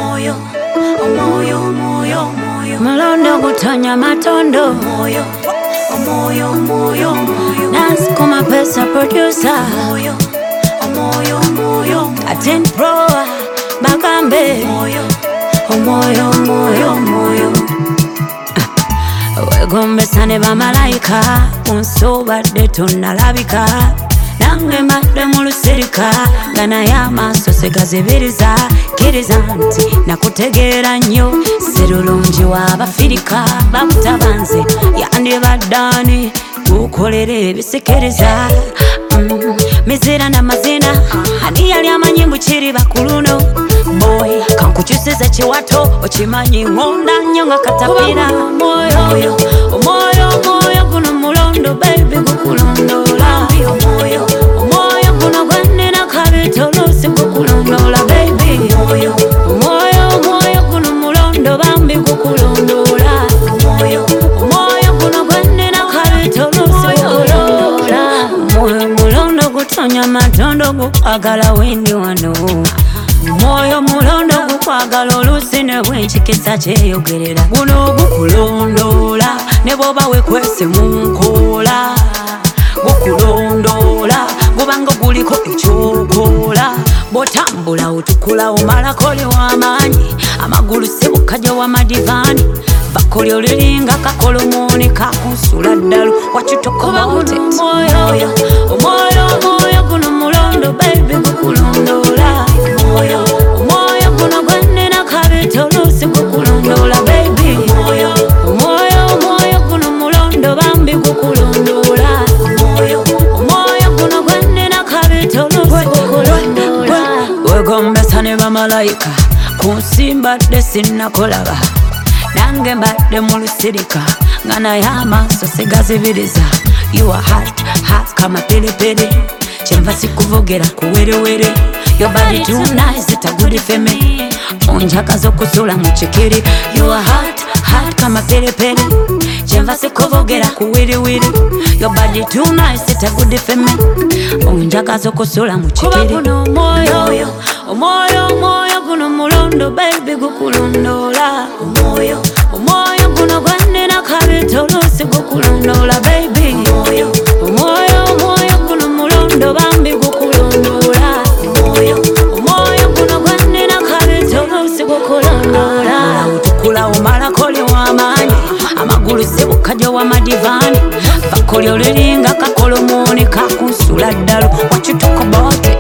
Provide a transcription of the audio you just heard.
moyo, moyo, moyo, moyo. Mulondo gutonya matondo. Moyo, moyo, moyo, moyo. Dance kuma pesa producer. Moyo, moyo, moyo. Atin pro bagambe. Moyo, moyo, moyo, moyo. Wegombe sane ba malaika. Unsobadde tonalabika. Nange mbadde mu lusirika nga naye amaaso segazibiriza. Kkiriza nti nakutegeera nnyo, sirulungi w'Abafirika. Bakutabanze yandibadde ani gukolera ebisikiriza. Mizira n'amazina ani yali amanyi mbukiri bakuluno. Boy kankukyusiza kiwato okimanyi ngonda nnyo nga katapira. Omwoyo omwoyo omwoyo guno mulondo baby gukulondola. moyo, Omwoyo guno gwennina kabito oluusi gukulondola baby. moyo, Omwoyo omwoyo guno mulondo bambi gukulondola. moyo, Omwoyo guno gwennina kabito oluusi gukulondola. Omwoyo mulondo gutonya matondo gukwagala wendi wano. Omwoyo mulondo gukwagala oluusi ne bwenkikiza kyeyogerera. Guno gukulondola ne bwoba wekwese mu nkoola. Gukulondola gubanga guliko ekyokola. Bw'otambula otukula omalako li w'amaanyi. Amagulu sibukajja wa madivani. Bakolyo liringa kakolomooni kakunsula ddalo. What you talk about it? Omwoyo omwoyo omwoyo guno mulondo baby gukulondola. moyo, Omwoyo guno gwennina kabito oluusi gukulondola baby. moyo, Omwoyo omwoyo guno mulondo bambi gukulondola. moyo, Omwoyo guno gwennina kabito oluusi gukulondola. Wegombesa ne bamalayika ku nsi mbadde sinnakolaba. Nange mbadde mu lusirika nga naye amaaso sigazibiriza. You are hot, hot kama pilipili. Kyenva sikuvogera kuwerewere. Your body too nice, it's a good for me. Onjakaza okusula mu kikiri. You are hot, hot kama pilipili. Kyenva sikuvogera kuwerewere. Your body too nice, it's a good for me. Onjakaza okusula mu kikiri. Kuba guno omwoyo, omwoyo, omwoyo guno mulondo baby gukulondola. moyo, Omwoyo guno gwennina kabito oluusi gukulondola baby. moyo, Omwoyo omwoyo guno mulondo bambi gukulondola. moyo, Omwoyo guno gwennina kabito oluusi gukulondola. Otukula omalako li w'amaanyi. Amagulu sibukajja wa madivani. Bakolyo liringa kakolomooni kakunsula ddalo. What you talk about?